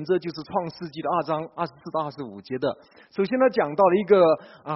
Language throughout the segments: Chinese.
则，就是创世纪的2章24到25节的。首先他讲到了一个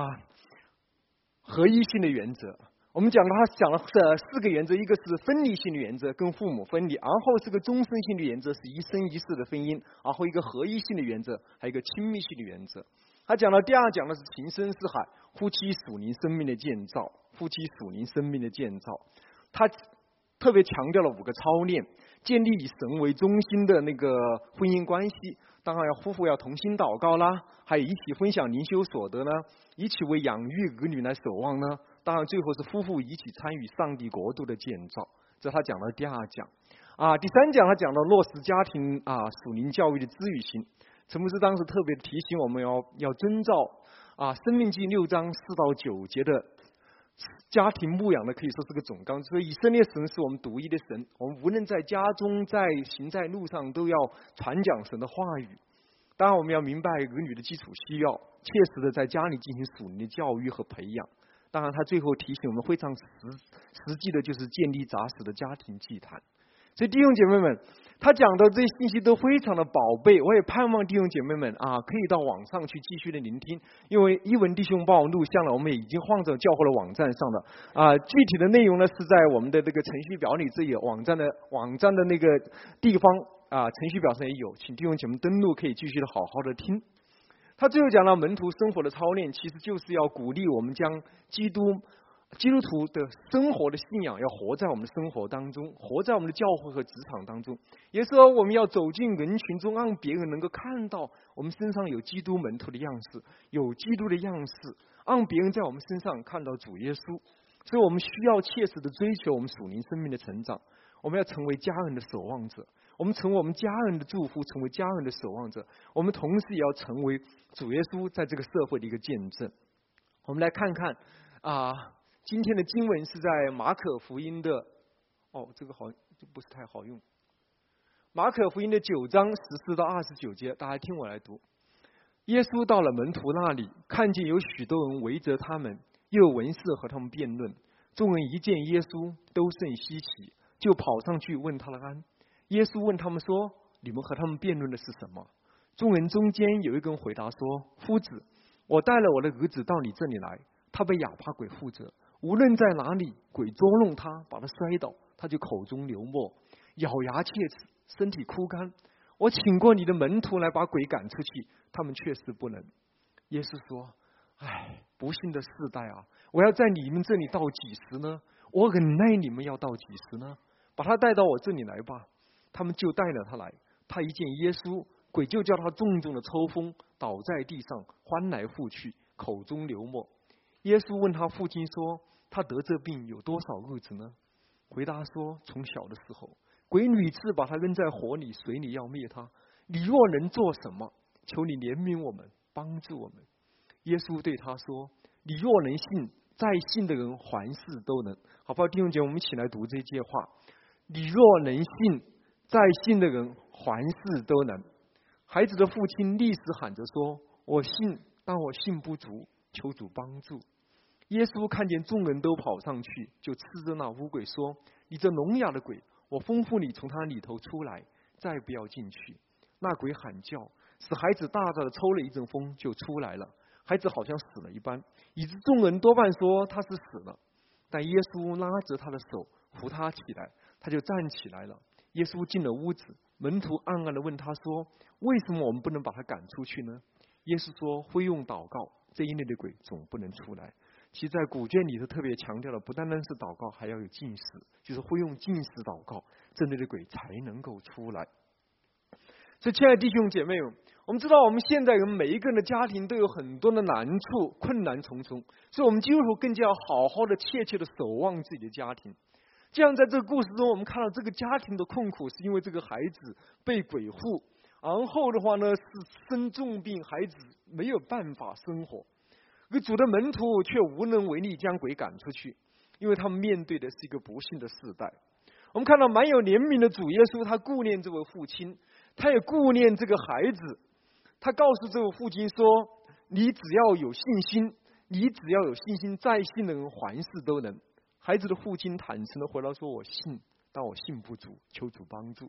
合一性的原则。我们他讲了4个原则，一个是分离性的原则，跟父母分离；然后是个终身性的原则，是一生一世的婚姻；然后一个合一性的原则，还有一个亲密性的原则。他讲了第2讲的是情深似海，夫妻属灵生命的建造，夫妻属灵生命的建造。他特别强调了5个操练，建立以神为中心的那个婚姻关系。当然夫妇要同心祷告啦，还有一起分享灵修所得呢，一起为养育儿女来守望呢。当然最后是夫妇一起参与上帝国度的建造，这他讲的第2讲。第3讲他讲到落实家庭属灵教育的治愈性。陈牧师当时特别提醒我们要遵照申命记6章4到9节的家庭牧养的，可以说是个总纲。所以以色列神是我们独一的神，我们无论在家中在行在路上都要传讲神的话语。当然我们要明白儿女的基础需要，切实的在家里进行属灵的教育和培养。当然他最后提醒我们非常实际的，就是建立扎实的家庭祭坛。所以弟兄姐妹们，他讲的这些信息都非常的宝贝，我也盼望弟兄姐妹们可以到网上去继续的聆听，因为一文弟兄帮我录像了，我们也已经放在教会的网站上了。具体的内容呢是在我们的这个程序表里，这有网站的那个地方程序表上也有，请弟兄姐妹登录，可以继续的好好的听。他最后讲到门徒生活的操练，其实就是要鼓励我们将基督徒的生活的信仰要活在我们的生活当中，活在我们的教会和职场当中。也就是说，我们要走进人群中，让别人能够看到我们身上有基督门徒的样式，有基督的样式，让别人在我们身上看到主耶稣。所以我们需要切实的追求我们属灵生命的成长。我们要成为家人的守望者，我们成为我们家人的祝福，成为家人的守望者。我们同时也要成为主耶稣在这个社会的一个见证。我们来看看今天的经文是在马可福音的这个不是太好用。马可福音的9章14到29节，大家听我来读。耶稣到了门徒那里，看见有许多人围着他们，又有文士和他们辩论。众人一见耶稣，都甚稀奇，就跑上去问他的安。耶稣问他们说：你们和他们辩论的是什么？众人中间有一个人回答说：夫子，我带了我的儿子到你这里来，他被哑巴鬼附着，无论在哪里，鬼捉弄他，把他摔倒，他就口中流沫，咬牙切齿，身体枯干。我请过你的门徒来把鬼赶出去，他们确实不能。耶稣说：不幸的世代啊，我要在你们这里到几时呢？我忍耐你们要到几时呢？把他带到我这里来吧。他们就带了他来。他一见耶稣，鬼就叫他重重的抽风，倒在地上，翻来覆去，口中流沫。耶稣问他父亲说：他得这病有多少日子呢？回答说：从小的时候，鬼屡次把他扔在火里水里要灭他。你若能做什么，求你怜悯我们，帮助我们。耶稣对他说：你若能信，在信的人凡事都能。好不好？弟兄姐妹，我们一起来读这句话。你若能信，在信的人凡事都能。孩子的父亲立时喊着说：我信，但我信不足，求主帮助。耶稣看见众人都跑上去，就斥责那污鬼说：你这聋哑的鬼，我吩咐你从他里头出来，再不要进去。那鬼喊叫，使孩子大大的抽了一阵风，就出来了。孩子好像死了一般，以致众人多半说他是死了。但耶稣拉着他的手扶他起来，他就站起来了。耶稣进了屋子，门徒暗暗地问他说：为什么我们不能把他赶出去呢？耶稣说：会用祷告，这一类的鬼总不能出来。其实在古卷里头特别强调了，不单单是祷告，还要有禁食，就是会用禁食祷告，这类的鬼才能够出来。所以亲爱的弟兄姐妹们，我们知道我们现在人每一个人的家庭都有很多的难处，困难重重，所以我们基督徒更加要好好的切切的守望自己的家庭。这样在这个故事中，我们看到这个家庭的困苦是因为这个孩子被鬼附，然后的话呢是生重病，孩子没有办法生活，而主的门徒却无能为力将鬼赶出去，因为他们面对的是一个不幸的世代。我们看到蛮有怜悯的主耶稣，他顾念这位父亲，他也顾念这个孩子，他告诉这位父亲说：你只要有信心，你只要有信心，在信的人凡事都能。孩子的父亲坦诚的回答说：我信，但我信不足，求主帮助。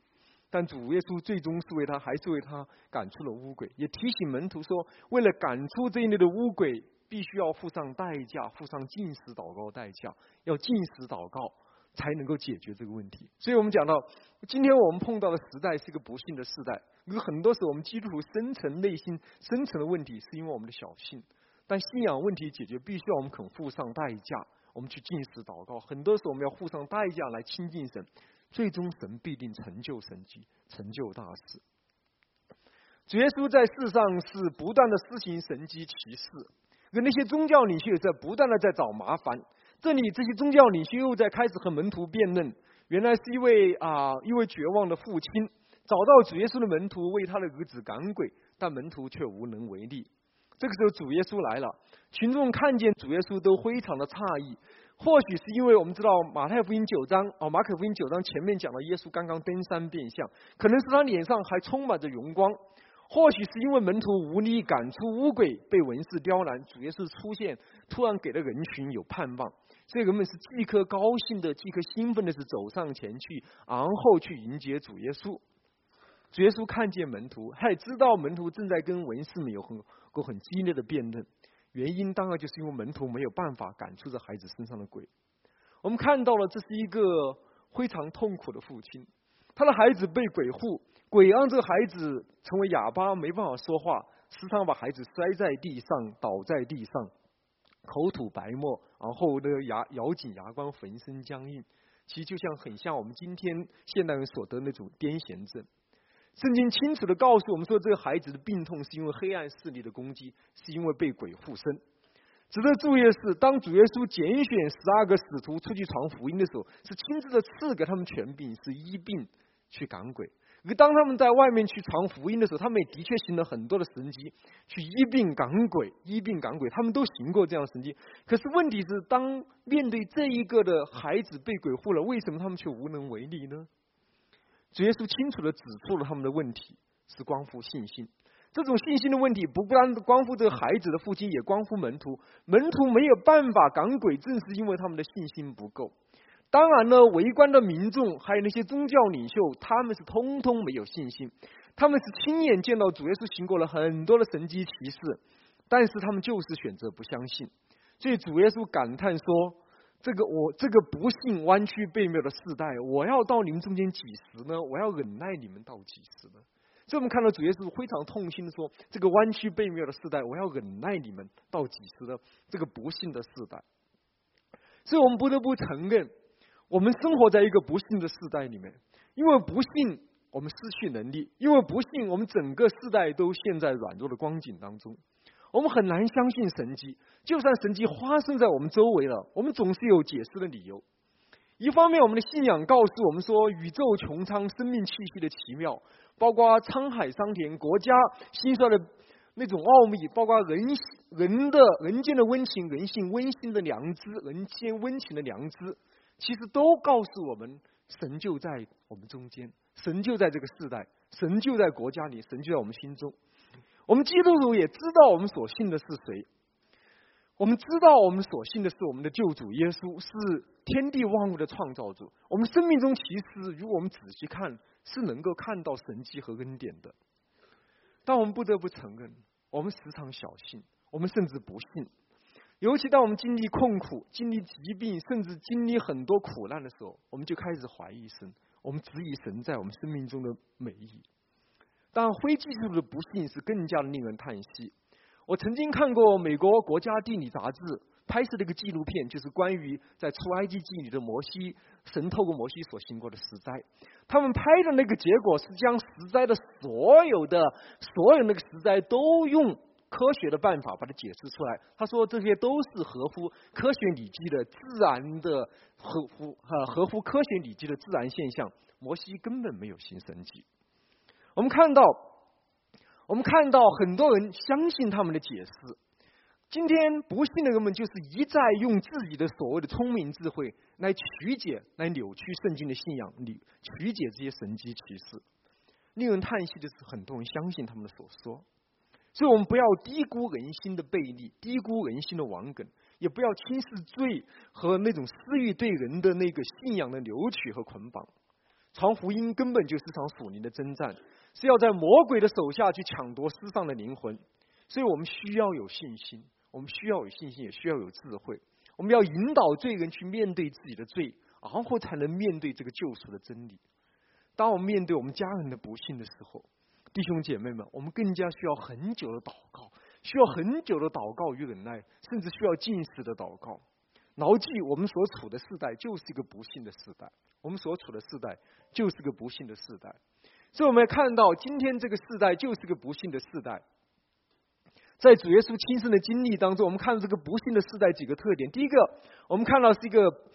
但主耶稣最终还是为他赶出了污鬼，也提醒门徒说，为了赶出这一类的污鬼，必须要付上代价，付上禁食祷告的代价，要禁食祷告才能够解决这个问题。所以我们讲到，今天我们碰到的时代是一个不幸的时代，有很多时候我们基督徒内心深层的问题，是因为我们的小信。但信仰问题解决，必须要我们肯付上代价，我们去禁食祷告。很多时候我们要付上代价来亲近神，最终神必定成就神迹，成就大事。主耶稣在世上是不断的施行神迹奇事，而那些宗教领袖在不断的在找麻烦。这里这些宗教领袖又在开始和门徒辩论，原来是一位绝望的父亲找到主耶稣的门徒为他的儿子赶鬼，但门徒却无能为力。这个时候主耶稣来了，群众看见主耶稣都非常的诧异。或许是因为我们知道马可福音9章前面讲了耶稣刚刚登山变相，可能是他脸上还充满着荣光。或许是因为门徒无力赶出污鬼，被文士刁难，主耶稣出现，突然给了人群有盼望，所以人们是既可高兴的，既可兴奋的，是走上前去，然后去迎接主耶稣。主耶稣看见门徒，他也知道门徒正在跟文士们有很激烈的辩论，原因当然就是因为门徒没有办法赶出这孩子身上的鬼。我们看到了这是一个非常痛苦的父亲，他的孩子被鬼附，鬼让这个孩子成为哑巴，没办法说话，时常把孩子摔在地上，倒在地上，口吐白沫，然后咬紧牙关，浑身僵硬。其实就很像我们今天现代人所得那种癫痫症。圣经清楚地告诉我们说，这个孩子的病痛是因为黑暗势力的攻击，是因为被鬼附身。值得注意的是，当主耶稣拣选12个使徒出去传福音的时候，是亲自的赐给他们权柄，是医病去赶鬼。而当他们在外面去传福音的时候，他们也的确行了很多的神迹，去医病赶鬼，他们都行过这样的神迹。可是问题是，当面对这一个的孩子被鬼附了，为什么他们却无能为力呢？主耶稣清楚地指出了他们的问题，是关乎信心。这种信心的问题不单关乎这个孩子的父亲，也关乎门徒。门徒没有办法赶鬼，正是因为他们的信心不够。当然呢，围观的民众还有那些宗教领袖，他们是通通没有信心。他们是亲眼见到主耶稣行过了很多的神迹奇事，但是他们就是选择不相信。所以主耶稣感叹说，这个不信弯曲悖谬的世代，我要到你们中间几时呢？我要忍耐你们到几时呢？所以我们看到主耶稣非常痛心的说，这个弯曲悖谬的世代，我要忍耐你们到几时呢？这个不信的世代。所以我们不得不承认，我们生活在一个不信的世代里面。因为不信，我们失去能力；因为不信，我们整个世代都陷在软弱的光景当中。我们很难相信神迹，就算神迹发生在我们周围了，我们总是有解释的理由。一方面，我们的信仰告诉我们说，宇宙穹苍、生命气息的奇妙，包括沧海桑田、国家兴衰的那种奥秘，包括人间的温情、人性温馨的良知、人间温情的良知，其实都告诉我们，神就在我们中间，神就在这个世代，神就在国家里，神就在我们心中。我们基督徒也知道我们所信的是谁，我们知道我们所信的是我们的救主耶稣，是天地万物的创造主。我们生命中其实如果我们仔细看，是能够看到神迹和恩典的。但我们不得不承认，我们时常小信，我们甚至不信。尤其当我们经历困苦、经历疾病，甚至经历很多苦难的时候，我们就开始怀疑神，我们质疑神在我们生命中的美意。当然，非基督徒的不信是更加的令人叹息。我曾经看过美国国家地理杂志拍摄的一个纪录片，就是关于在出埃及记里的摩西，神透过摩西所行过的十灾。他们拍的那个结果是将十灾的所有那个十灾都用科学的办法把它解释出来。他说这些都是合乎科学理基的自然的合乎科学理基的自然现象。摩西根本没有行神迹。我们看到很多人相信他们的解释。今天不信的人们就是一再用自己的所谓的聪明智慧来曲解、来扭曲圣经的信仰力，曲解这些神迹奇事。令人叹息的是，很多人相信他们的所说。所以我们不要低估人心的悖逆，低估人心的顽梗，也不要轻视罪和那种私欲对人的那个信仰的扭曲和捆绑。 传福音根本就是场属灵的征战，是要在魔鬼的手下去抢夺世上的灵魂。所以我们需要有信心，我们需要有信心，也需要有智慧。我们要引导罪人去面对自己的罪，然后才能面对这个救赎的真理。当我们面对我们家人的不幸的时候，弟兄姐妹们，我们更加需要很久的祷告，需要很久的祷告与忍耐，甚至需要禁食的祷告。牢记我们所处的世代就是一个不幸的世代，我们所处的世代就是个不幸的世代。所以我们看到今天这个世代就是个不幸的世代。在主耶稣亲身的经历当中，我们看到这个不幸的世代几个特点。第一个，我们看到是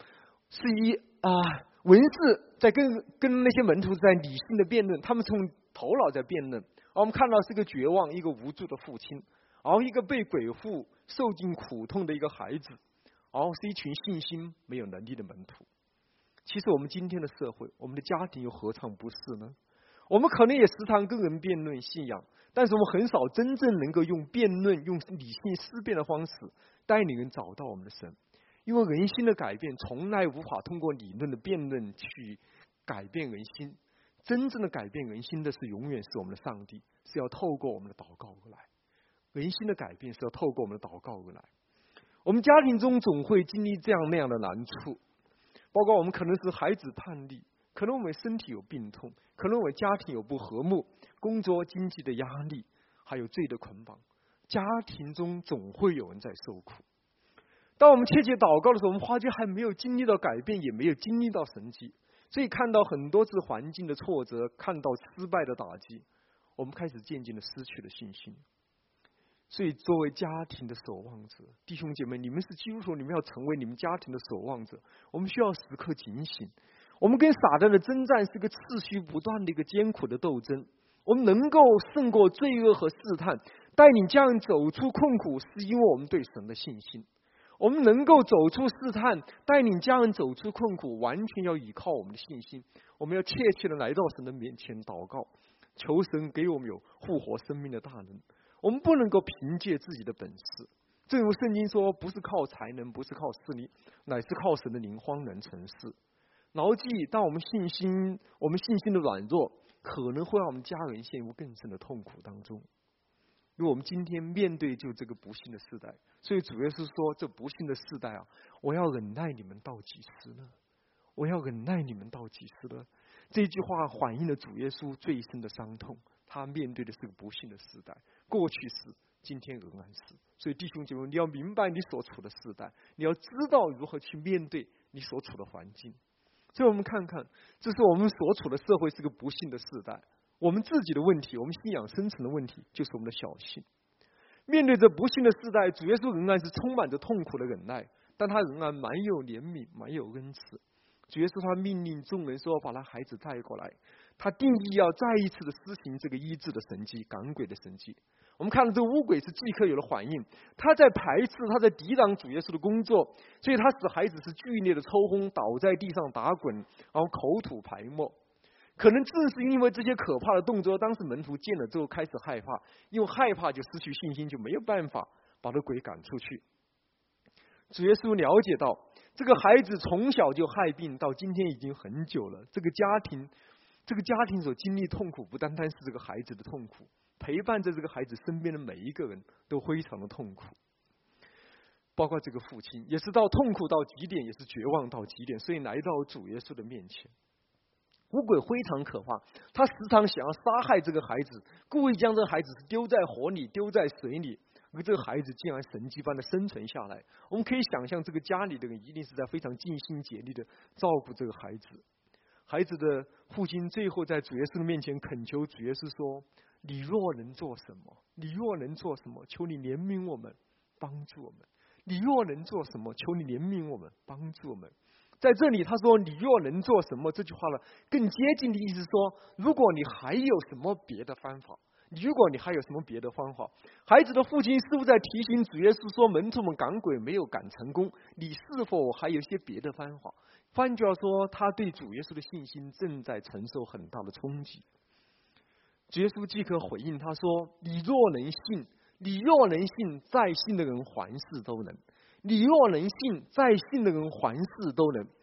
文士在跟那些门徒在理性的辩论，他们从头脑在辩论。我们看到是一个绝望、一个无助的父亲，然后一个被鬼附、受尽苦痛的一个孩子，然后是一群信心没有能力的门徒。其实我们今天的社会，我们的家庭又何尝不是呢？我们可能也时常跟人辩论信仰，但是我们很少真正能够用辩论、用理性思辨的方式带领人找到我们的神。因为人心的改变从来无法通过理论的辩论去改变人心，真正的改变人心的是永远是我们的上帝，是要透过我们的祷告而来。人心的改变是要透过我们的祷告而来。我们家庭中总会经历这样那样的难处，包括我们可能是孩子叛逆，可能我们身体有病痛，可能我们家庭有不和睦，工作经济的压力，还有罪的捆绑，家庭中总会有人在受苦。当我们切切祷告的时候，我们发觉还没有经历到改变，也没有经历到神迹，所以看到很多次环境的挫折，看到失败的打击，我们开始渐渐的失去了信心。所以作为家庭的守望者，弟兄姐妹，你们是基督徒，你们要成为你们家庭的守望者。我们需要时刻警醒，我们跟撒旦的征战是个持续不断的一个艰苦的斗争。我们能够胜过罪恶和试探，带领家人走出困苦，是因为我们对神的信心。我们能够走出试探，带领家人走出困苦，完全要依靠我们的信心。我们要切切的来到神的面前祷告，求神给我们有复活生命的大能。我们不能够凭借自己的本事，正如圣经说，不是靠才能，不是靠势力，乃是靠神的灵方能成事。牢记，当我们信心的软弱，可能会让我们家人陷入更深的痛苦当中。因为我们今天面对就这个不幸的世代，所以主耶稣说，这不幸的世代啊，我要忍耐你们到几时呢？我要忍耐你们到几时呢？这句话反映了主耶稣最深的伤痛，他面对的是个不幸的世代，过去是，今天仍然是。所以弟兄姐妹，你要明白你所处的世代，你要知道如何去面对你所处的环境。所以我们看看，这是我们所处的社会是个不幸的世代。我们自己的问题，我们信仰深层的问题，就是我们的小信。面对着不幸的世代，主耶稣仍然是充满着痛苦的忍耐，但他仍然蛮有怜悯，蛮有恩慈。主耶稣他命令众人说，把他孩子带过来，他定义要再一次的施行这个医治的神迹，赶鬼的神迹。我们看到这个污鬼是即刻有了反应，他在排斥，他在抵挡主耶稣的工作，所以他使孩子是剧烈的抽轰，倒在地上打滚，然后口吐白沫。可能正是因为这些可怕的动作，当时门徒见了之后开始害怕，因为害怕就失去信心，就没有办法把这鬼赶出去。主耶稣了解到这个孩子从小就害病，到今天已经很久了，这个家庭所经历痛苦，不单单是这个孩子的痛苦，陪伴在这个孩子身边的每一个人都非常的痛苦，包括这个父亲也是到痛苦到极点，也是绝望到极点，所以来到主耶稣的面前。污鬼非常可怕，他时常想要杀害这个孩子，故意将这个孩子丢在火里，丢在水里，而这个孩子竟然神迹般的生存下来。我们可以想象，这个家里的人一定是在非常尽心竭力的照顾这个孩子。孩子的父亲最后在主耶稣的面前恳求主耶稣说，你若能做什么，你若能做什么，求你怜悯我们，帮助我们。你若能做什么，求你怜悯我们，帮助我们。在这里他说，你若能做什么，这句话呢更接近的意思说，如果你还有什么别的方法，如果你还有什么别的方法。孩子的父亲似乎在提醒主耶稣说，门徒们赶鬼没有赶成功，你是否还有一些别的方法？换句话说，他对主耶稣的信心正在承受很大的冲击。主耶稣即刻回应他说，你若能信，你若能信，在信的人凡事都能。你若能信，在信的人凡事都能。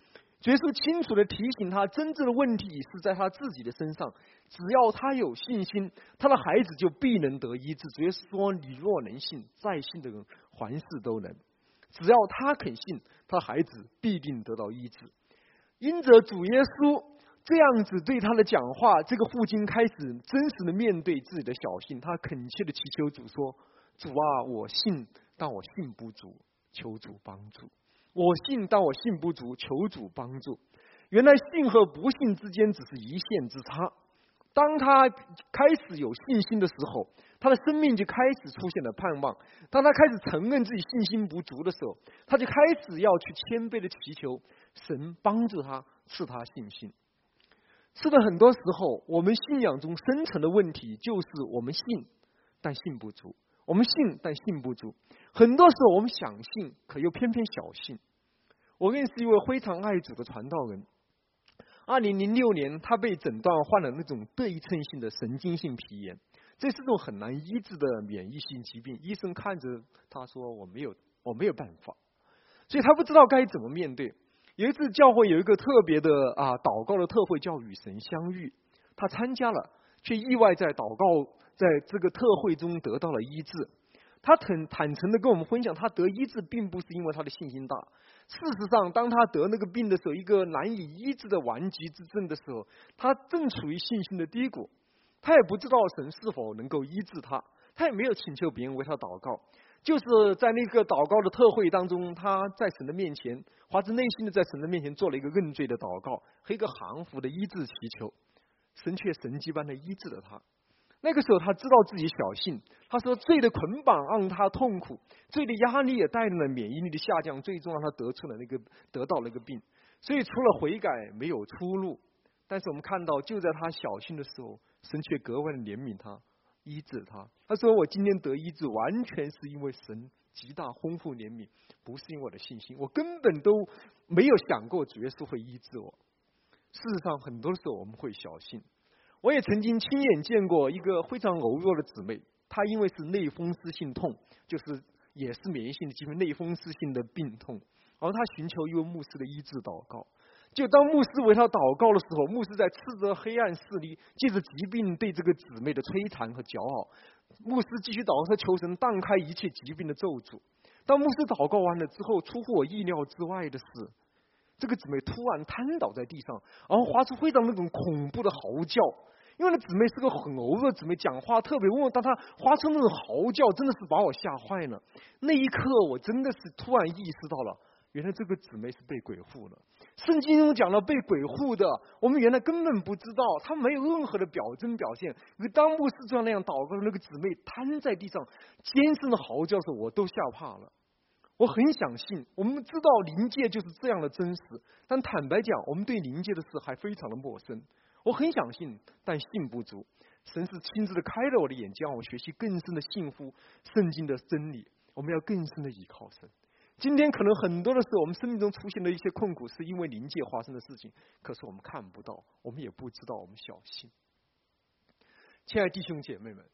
主耶稣清楚地提醒他，真正的问题是在他自己的身上。只要他有信心，他的孩子就必能得医治。主耶稣说：“你若能信，在信的人凡事都能。”只要他肯信，他的孩子必定得到医治。因着主耶稣这样子对他的讲话，这个父亲开始真实的面对自己的小信，他恳切的祈求主说：“主啊，我信，但我信不足，求主帮助。我信，但我信不足，求主帮助。”原来信和不信之间只是一线之差。当他开始有信心的时候，他的生命就开始出现了盼望。当他开始承认自己信心不足的时候，他就开始要去谦卑的祈求神帮助他，赐他信心。是的，很多时候我们信仰中深层的问题就是我们信，但信不足。我们信，但信不足。很多时候我们想信，可又偏偏小信。我认识一位非常爱主的传道人。2006年，他被诊断患了那种对称性的神经性皮炎，这是种很难医治的免疫性疾病。医生看着他说：“我没有办法。”所以他不知道该怎么面对。有一次，教会有一个特别的祷告的特会，叫与神相遇。他参加了，却意外在这个特会中得到了医治。他坦诚的跟我们分享，他得医治并不是因为他的信心大。事实上，当他得那个病的时候，一个难以医治的顽疾之症的时候，他正处于信心的低谷。他也不知道神是否能够医治他，他也没有请求别人为他祷告。就是在那个祷告的特会当中，他在神的面前发自内心的在神的面前做了一个认罪的祷告和一个含糊的医治祈求，神却神迹般的医治了他。那个时候他知道自己小信，他说罪的捆绑让他痛苦，罪的压力也带来了免疫力的下降，最终让他得到了一个病。所以除了悔改没有出路。但是我们看到，就在他小信的时候，神却格外的怜悯他，医治他。他说：“我今天得医治，完全是因为神极大丰富怜悯，不是因为我的信心。我根本都没有想过主耶稣会医治我。”事实上，很多时候我们会小信。我也曾经亲眼见过一个非常柔弱的姊妹，她因为是类风湿性痛，就是也是免疫性的疾病，类风湿性的病痛，然后她寻求一位牧师的医治祷告。就当牧师为她祷告的时候，牧师在斥责黑暗势力借着疾病对这个姊妹的摧残和骄傲。牧师继续祷告说：“求神荡开一切疾病的咒诅。”当牧师祷告完了之后，出乎我意料之外的是，这个姊妹突然瘫倒在地上，然后发出非常那种恐怖的嚎叫。因为那姊妹是个很柔弱的姊妹，讲话特别温柔，当她发出那种嚎叫，真的是把我吓坏了。那一刻，我真的是突然意识到了，原来这个姊妹是被鬼附了。圣经中讲了被鬼附的，我们原来根本不知道，她没有任何的表征表现。当牧师这样那样祷告的那个姊妹瘫在地上，尖声的嚎叫的时候，我都吓怕了。我很想信，我们知道灵界就是这样的真实，但坦白讲，我们对灵界的事还非常的陌生。我很想信，但信不足。神是亲自的开了我的眼睛，让我学习更深的信服圣经的真理。我们要更深的依靠神。今天可能很多的时候，我们生命中出现的一些困苦，是因为灵界发生的事情，可是我们看不到，我们也不知道，我们小信。亲爱的弟兄姐妹们，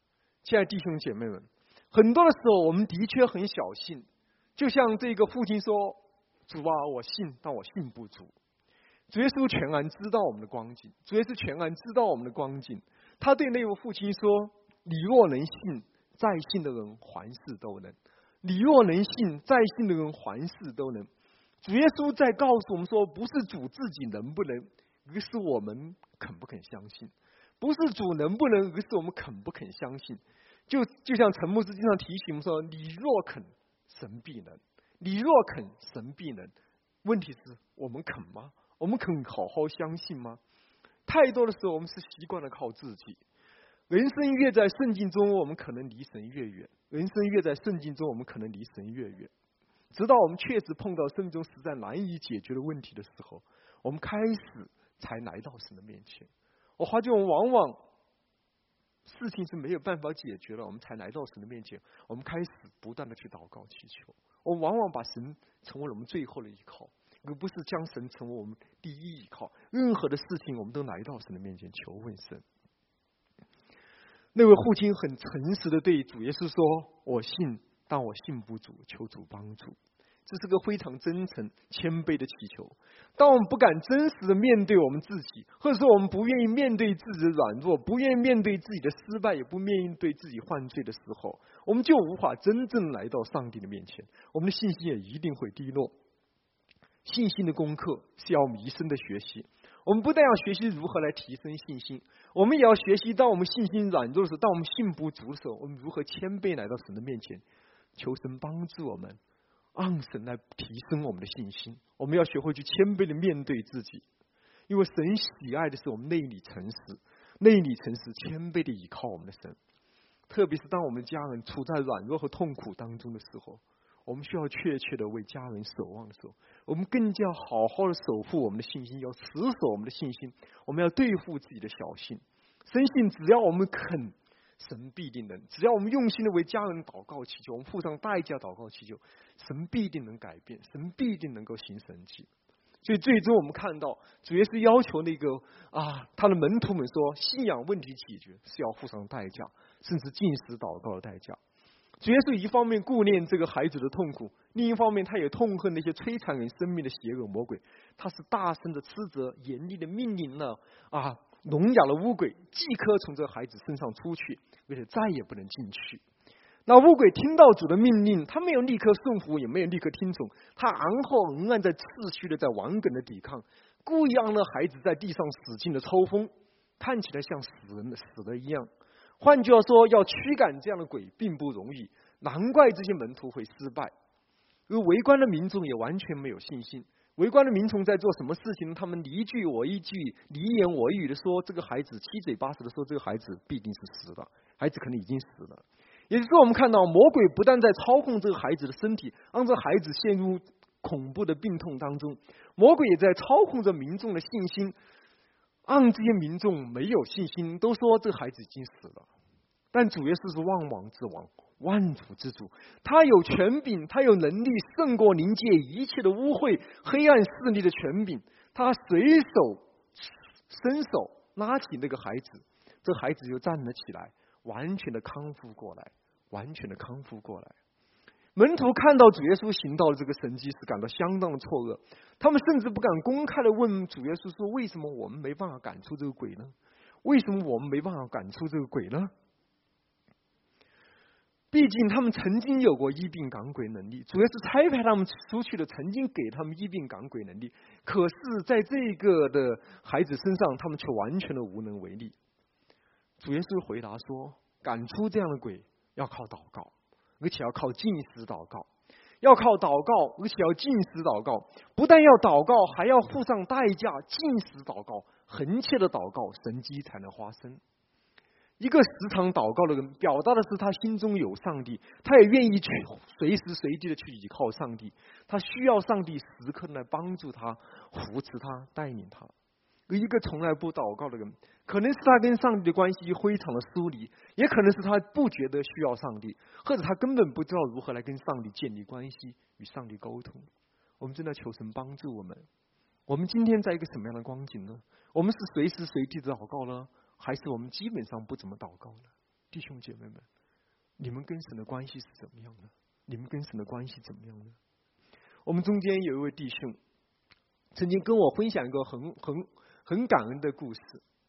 很多的时候我们的确很小信，就像这个父亲说：“主啊，我信，但我信不足。”主耶稣全然知道我们的光景，他对那位父亲说：“你若能信，在信的人凡事都能。你若能信，在信的人凡事都能。”主耶稣在告诉我们说，不是主自己能不能，而是我们肯不肯相信。不是主能不能，而是我们肯不肯相信。就像陈牧师经常提醒我们说：“你若肯，神必能；你若肯，神必能。”问题是我们肯吗？我们肯好好相信吗？太多的时候，我们是习惯了靠自己。人生越在圣经中，我们可能离神越远；人生越在圣经中，我们可能离神越远。直到我们确实碰到生命中实在难以解决的问题的时候，我们开始才来到神的面前。我发觉我们往往事情是没有办法解决了，我们才来到神的面前。我们开始不断的去祷告祈求，我们往往把神成为了我们最后的依靠，而不是将神成为我们第一依靠。任何的事情，我们都来到神的面前求问神。那位父亲很诚实的对主耶稣说：“我信，但我信不足，求主帮助。” 这是个非常真诚、谦卑的祈求。当我们不敢真实的面对我们自己，或者说我们不愿意面对自己的软弱，不愿意面对自己的失败，也不面对自己犯罪的时候，我们就无法真正来到上帝的面前，我们的信心也一定会低落。信心的功课是要我们一生的学习。我们不但要学习如何来提升信心，我们也要学习当我们信心软弱的时候，当我们信不足的时候，我们如何谦卑来到神的面前，求神帮助我们，让神来提升我们的信心。我们要学会去谦卑的面对自己，因为神喜爱的是我们内里诚实，谦卑的倚靠我们的神。特别是当我们家人处在软弱和痛苦当中的时候，我们需要确切的为家人守望的时候，我们更加好好的守护我们的信心，要持守我们的信心，我们要对付自己的小信，深信只要我们肯，神必定能；只要我们用心的为家人祷告祈求，我们付上代价祷告祈求，神必定能改变，神必定能够行神迹。所以最终我们看到主耶稣要求他的门徒们说，信仰问题解决是要付上代价，甚至禁食祷告的代价。主耶稣一方面顾念这个孩子的痛苦，另一方面他也痛恨那些摧残人生命的邪恶魔鬼。他是大声的斥责，严厉的命令了聋哑的污鬼即刻从这个孩子身上出去，而且再也不能进去。那污鬼听到主的命令，他没有立刻顺服，也没有立刻听从，他然后仍然在持续的在顽梗的抵抗，故意让那孩子在地上使劲的抽风，看起来像死了一样。换句话说，要驱赶这样的鬼并不容易，难怪这些门徒会失败。而围观的民众也完全没有信心。围观的民众在做什么事情？他们你一句我一句，你一言我一语的说，这个孩子七嘴八舌的说，这个孩子必定是死了，孩子可能已经死了。也就是说，我们看到魔鬼不但在操控这个孩子的身体，让这个孩子陷入恐怖的病痛当中，魔鬼也在操控着民众的信心，让这些民众没有信心，都说这个孩子已经死了。但主耶稣是万王之王，万主之主，他有权柄，他有能力胜过灵界一切的污秽、黑暗势力的权柄。他随手伸手拉起那个孩子，这孩子就站了起来，完全的康复过来。门徒看到主耶稣行道的这个神迹，是感到相当的错愕。他们甚至不敢公开的问主耶稣说：“为什么我们没办法赶出这个鬼呢？为什么我们没办法赶出这个鬼呢？”毕竟他们曾经有过医病赶鬼能力，主耶稣差派他们出去的，曾经给他们医病赶鬼能力。可是在这个的孩子身上，他们却完全的无能为力。主耶稣回答说：“赶出这样的鬼要靠祷告，而且要靠禁食祷告，要靠祷告，而且要禁食祷告。不但要祷告，还要付上代价。禁食祷告，恒切的祷告，神迹才能发生。”一个时常祷告的人，表达的是他心中有上帝，他也愿意去随时随地的去依靠上帝，他需要上帝时刻来帮助他、扶持他、带领他。而一个从来不祷告的人，可能是他跟上帝的关系非常的疏离，也可能是他不觉得需要上帝，或者他根本不知道如何来跟上帝建立关系、与上帝沟通。我们真的求神帮助我们。我们今天在一个什么样的光景呢？我们是随时随地的祷告呢，还是我们基本上不怎么祷告呢？弟兄姐妹们，你们跟神的关系是怎么样呢？我们中间有一位弟兄曾经跟我分享一个很感恩的故事。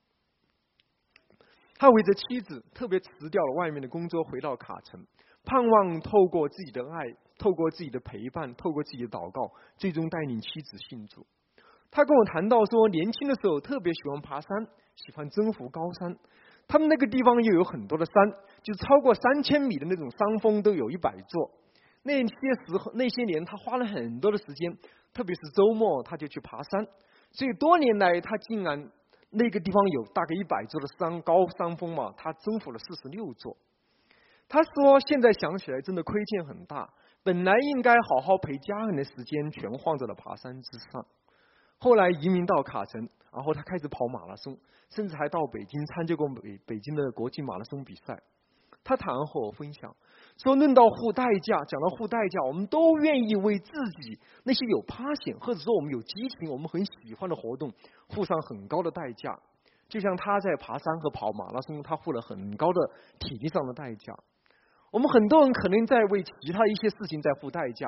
他为着妻子特别辞掉了外面的工作，回到卡城，盼望透过自己的爱，透过自己的陪伴，透过自己的祷告，最终带领妻子信主。他跟我谈到说，年轻的时候特别喜欢爬山，喜欢征服高山。他们那个地方又有很多的山，就是超过3000米的那种山峰都有100座。那些年他花了很多的时间，特别是周末他就去爬山。所以多年来他竟然那个地方有大概100座的高山峰嘛，他征服了46座。他说现在想起来真的亏欠很大，本来应该好好陪家人的时间全放在了爬山之上。后来移民到卡城，然后他开始跑马拉松，甚至还到北京参加过北京的国际马拉松比赛。他坦然和我分享说，论到付代价，讲到付代价，我们都愿意为自己那些有passion，或者说我们有激情，我们很喜欢的活动付上很高的代价。就像他在爬山和跑马拉松，他付了很高的体力上的代价。我们很多人可能在为其他一些事情在付代价，比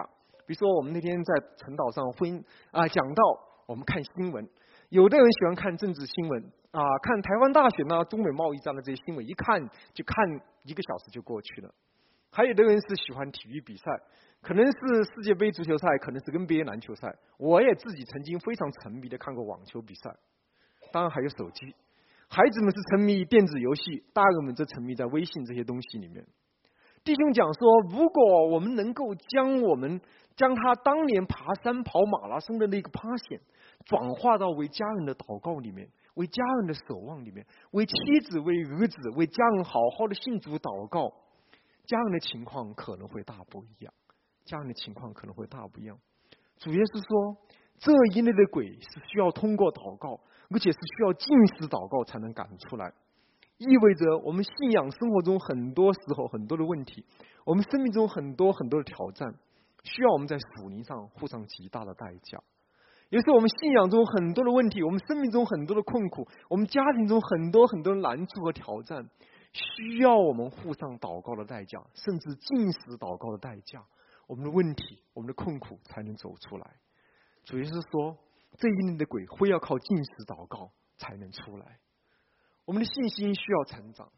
比如说我们那天在晨祷上讲到我们看新闻，有的人喜欢看政治新闻看台湾大选中美贸易战的这些新闻，一看就看1个小时就过去了。还有的人是喜欢体育比赛，可能是世界杯足球赛，可能是 NBA 篮球赛。我也自己曾经非常沉迷的看过网球比赛。当然还有手机，孩子们是沉迷电子游戏，大人们则沉迷在微信这些东西里面。弟兄讲说，如果我们能够将他当年爬山跑马拉松的那个passion转化到为家人的祷告里面，为家人的守望里面，为妻子为儿子为家人好好的信主祷告，家人的情况可能会大不一样。家人的情况可能会大不一样。主耶稣说，这一类的鬼是需要通过祷告，而且是需要禁食祷告才能赶出来。意味着我们信仰生活中很多时候很多的问题，我们生命中很多很多的挑战，需要我们在属灵上付上极大的代价。也是我们信仰中很多的问题，我们生命中很多的困苦，我们家庭中很多很多的难处和挑战，需要我们付上祷告的代价，甚至禁食祷告的代价，我们的问题我们的困苦才能走出来。主耶稣说，这一类的鬼会要靠禁食祷告才能出来。我们的信心需要成长，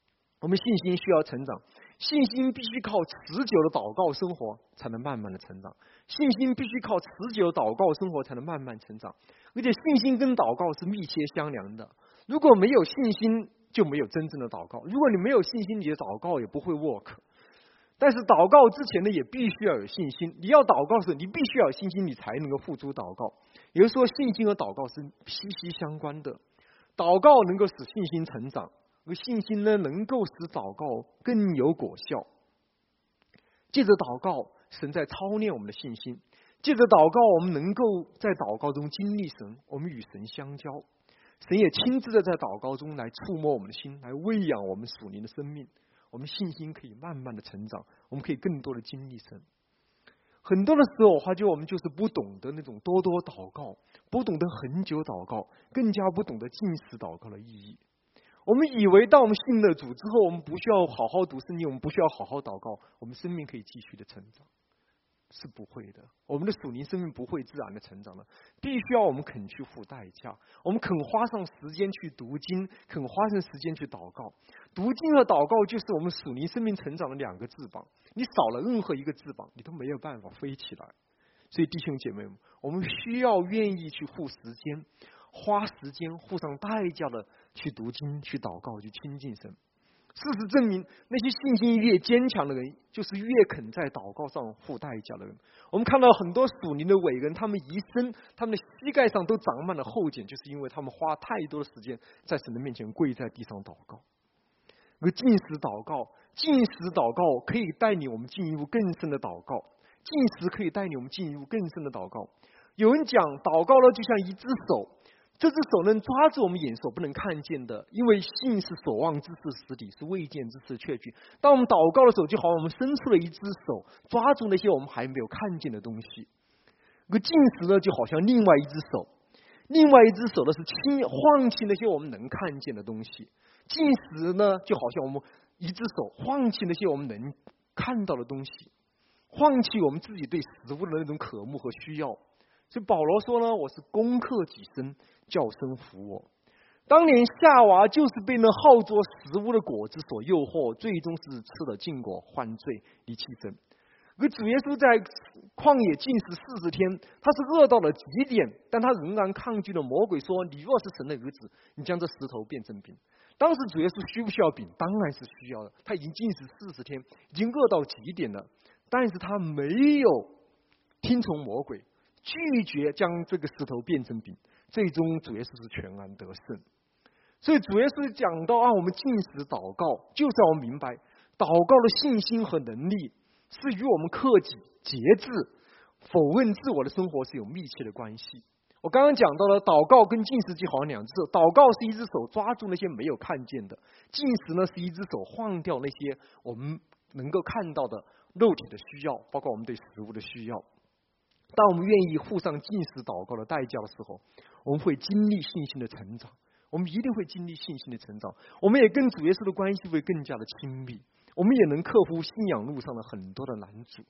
信心必须靠持久的祷告生活才能慢慢的成长，信心必须靠持久的祷告生活才能慢慢成长，而且信心跟祷告是密切相连的。如果没有信心，就没有真正的祷告；如果你没有信心，你的祷告也不会 work。但是祷告之前呢，也必须要有信心。你要祷告时，你必须要有信心，你才能够付诸祷告。也就是说，信心和祷告是息息相关的。祷告能够使信心成长，而信心呢，能够使祷告更有果效。借着祷告，神在操练我们的信心；借着祷告，我们能够在祷告中经历神，我们与神相交。神也亲自的在祷告中来触摸我们的心，来喂养我们属灵的生命。我们信心可以慢慢的成长，我们可以更多的经历神。很多的时候，我们就是不懂得那种多祷告，不懂得很久祷告，更加不懂得禁食祷告的意义。我们以为当我们信了主之后，我们不需要好好读圣经，我们不需要好好祷告，我们生命可以继续的成长。是不会的，我们的属灵生命不会自然的成长的，必须要我们肯去付代价，我们肯花上时间去读经，肯花上时间去祷告。读经和祷告就是我们属灵生命成长的2个翅膀，你少了任何一个翅膀，你都没有办法飞起来。所以弟兄姐妹们，我们需要愿意去付时间，花时间付上代价的去读经、去祷告、去亲近神。事实证明，那些信心越坚强的人，就是越肯在祷告上付代价的人。我们看到很多属灵的伟人，他们一生，他们的膝盖上都长满了厚茧，就是因为他们花太多的时间在神的面前跪在地上祷告。而禁食祷告可以带领我们进入更深的祷告，禁食可以带领我们进入更深的祷告。有人讲，祷告呢就像一只手，这只手能抓住我们眼所不能看见的，因为信是所望之事实底，是未见之事确据。当我们祷告的时候，就好像我们伸出了一只手，抓住那些我们还没有看见的东西。而禁食呢，就好像另外一只手呢是放弃那些我们能看见的东西。禁食呢，就好像我们一只手放弃那些我们能看到的东西，放弃我们自己对食物的那种渴慕和需要。所以保罗说呢，我是攻克己身，叫身服我。当年夏娃就是被那好作食物的果子所诱惑，最终是吃了禁果，犯罪，离弃神。而主耶稣在旷野禁食40天，他是饿到了极点，但他仍然抗拒了魔鬼，说：“你若是神的儿子，你将这石头变成饼。”当时主耶稣需不需要饼？当然是需要的。他已经禁食40天，已经饿到极点了，但是他没有听从魔鬼，拒绝将这个石头变成饼。最终主耶稣是全然得胜。所以主耶稣讲到我们禁食祷告，就是要我们明白，祷告的信心和能力是与我们克己、节制、否认自我的生活是有密切的关系。我刚刚讲到了，祷告跟禁食就好像2只手，祷告是一只手抓住那些没有看见的，禁食呢是一只手放掉那些我们能够看到的肉体的需要，包括我们对食物的需要。当我们愿意付上禁食祷告的代价的时候，我们会经历信心的成长，我们一定会经历信心的成长，我们也跟主耶稣的关系会更加的亲密，我们也能克服信仰路上的很多的难阻。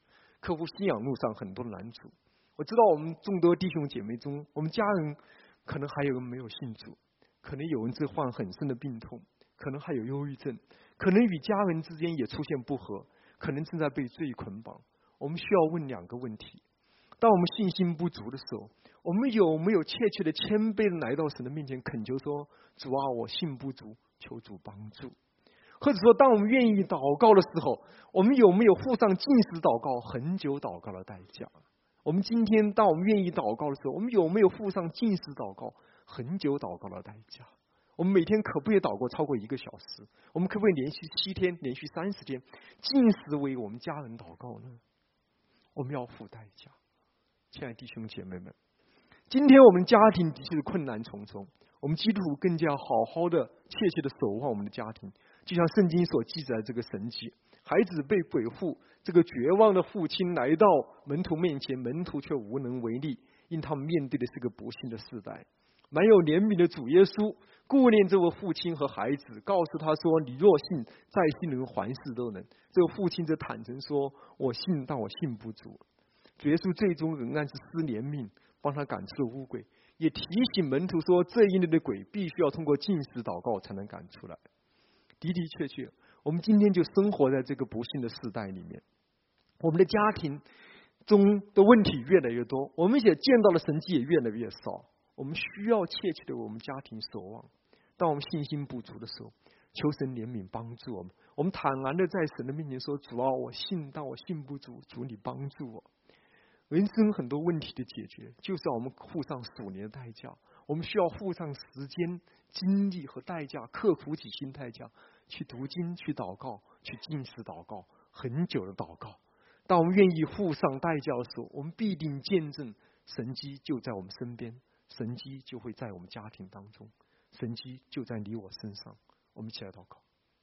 克服信仰路上很多的难处。我知道我们众多弟兄姐妹中，我们家人可能还有人没有信主，可能有人正患很深的病痛，可能还有忧郁症，可能与家人之间也出现不和，可能正在被罪捆绑。我们需要问2个问题：当我们信心不足的时候，我们有没有切的谦卑的来到神的面前恳求说，主啊，我信不足，求主帮助？或者说，当我们愿意祷告的时候，我们有没有付上禁食祷告、很久祷告的代价？我们今天当我们愿意祷告的时候，我们有没有付上禁食祷告、很久祷告的代价？我们每天可不可以祷告超过1个小时？我们可不可以连续7天、连续30天禁食为我们家人祷告呢？我们要付代价。亲爱的弟兄姐妹们，今天我们家庭的确是困难重重，我们基督徒更加好好的、切的守望我们的家庭，就像圣经所记载的这个神迹，孩子被鬼附，这个绝望的父亲来到门徒面前，门徒却无能为力，因他们面对的是个不幸的世代。满有怜悯的主耶稣顾念这位父亲和孩子，告诉他说，你若信，在信人凡事都能。这个父亲则坦诚说，我信，但我信不足。主耶稣最终仍然是施怜悯，帮他赶出了污鬼，也提醒门徒说，这一类的鬼必须要通过禁食祷告才能赶出来。的确，我们今天就生活在这个不幸的世代里面，我们的家庭中的问题越来越多，我们也见到的神迹也越来越少。我们需要切的为我们家庭守望。当我们信心不足的时候，求神怜悯帮助我们。我们坦然的在神的面前说，主啊，我信，但我信不足，主你帮助我。人生很多问题的解决，就是要我们付上属灵的代价。我们需要付上时间、精力和代价，刻苦己心代价，去读经、去祷告、去禁食祷告、很久的祷告。当我们愿意付上代价的时候，我们必定见证神迹就在我们身边，神迹就会在我们家庭当中，神迹就在你我身上。我们一起来祷告。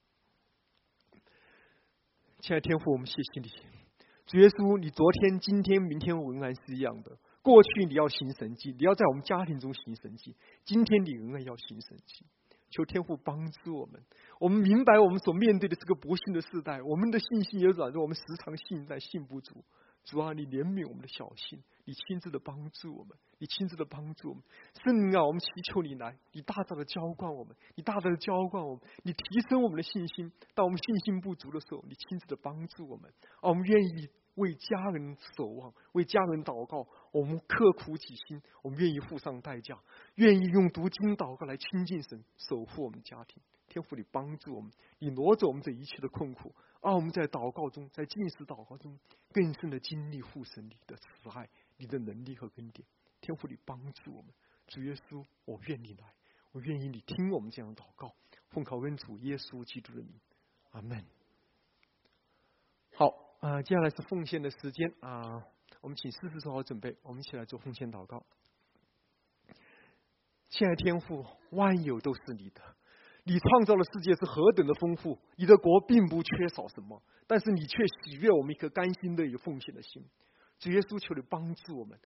亲爱的天父，我们谢谢你，主耶稣，你昨天、今天、明天仍然是一样的。过去你要行神迹，你要在我们家庭中行神迹，今天你仍然要行神迹。求天父帮助我们，我们明白我们所面对的这个不幸的世代，我们的信心也软弱，我们时常信但信不足。主啊，你怜悯我们的小信，你亲自的帮助我们，你亲自的帮助我们。圣灵啊，我们祈求你来，你大大的浇灌我们，你大大的浇灌我们，你提升我们的信心。当我们信心不足的时候，你亲自的帮助我们。我们愿意为家人守望，为家人祷告，我们刻苦己心，我们愿意付上代价，愿意用读经祷告来亲近神，守护我们家庭。天父，你帮助我们，你挪走我们这一切的困苦，我们在祷告中，在禁食祷告中，更深的经历父神你的慈爱、你的能力和恩典。天父，你帮助我们。主耶稣，我愿你来，我愿意你听我们这样祷告，奉靠恩主耶稣基督的名，阿们。好，接下来是奉献的时间我们请诗诗做好准备，我们一起来做奉献祷告。亲爱的天父，万有都是你的，你创造的世界是何等的丰富，你的国并不缺少什么，但是你却喜悦我们一颗甘心乐意奉献的心。主耶稣，求你帮助我们，